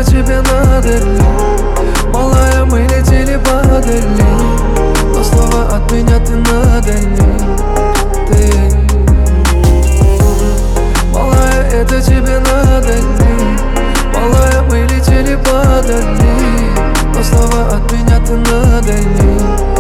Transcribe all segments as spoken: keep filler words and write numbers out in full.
это тебе надо ли? Малая, мы летели подали, но снова от меня ты надали. Ты, малая, это тебе надо ли? Малая, мы летели подали, но снова от меня ты надали.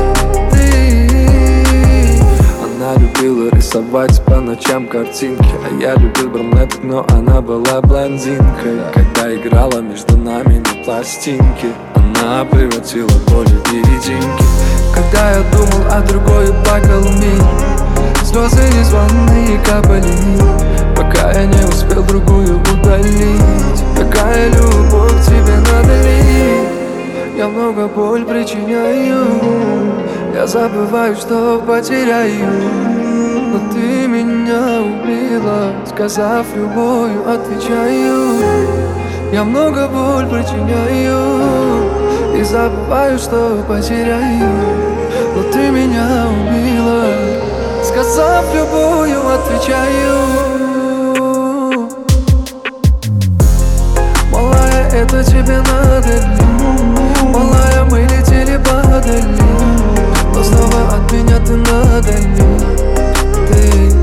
Ты, она любила рисовать по ночам картинки, а я любил брюнеток, но она была блондинкой. Когда играла между нами на пластинке, она превратила боль в серединки. Когда я думал о другой и плакал мир, слезы незваные капали, пока я не успел другую удалить. Какая любовь тебе надо ли? Я много боль причиняю, я забываю, что потеряю. Но ты меня убила, сказав любовью, отвечаю. Я много боль причиняю и забываю, что потеряю. Но ты меня убила, сказав любовью, отвечаю. Малая, это тебе надо ли? Малая, мы летели подали, но снова от меня ты надали. Ты,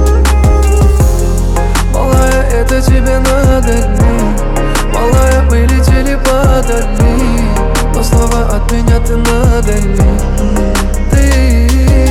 малая, это тебе надо ли? Малая, мы летели подали, но снова от меня ты надали. Ты,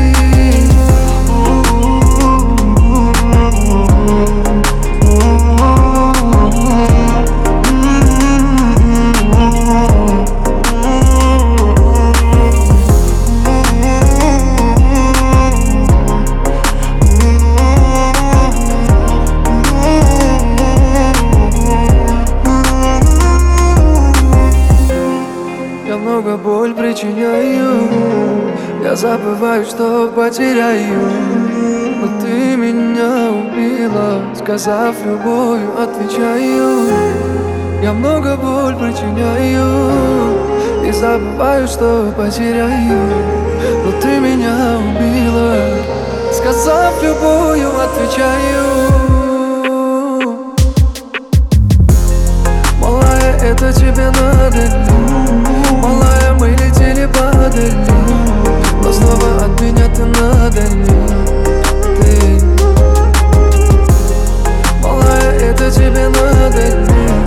я много боль причиняю, я забываю, что потеряю. Но ты меня убила, сказав любовью, отвечаю. Я много боль причиняю и забываю, что потеряю. Но ты меня убила, сказав любовью, отвечаю. Малая, это тебе надо ли? Малая, мы летели подали, но снова от меня ты надали. Ты, малая, это тебе надо ли?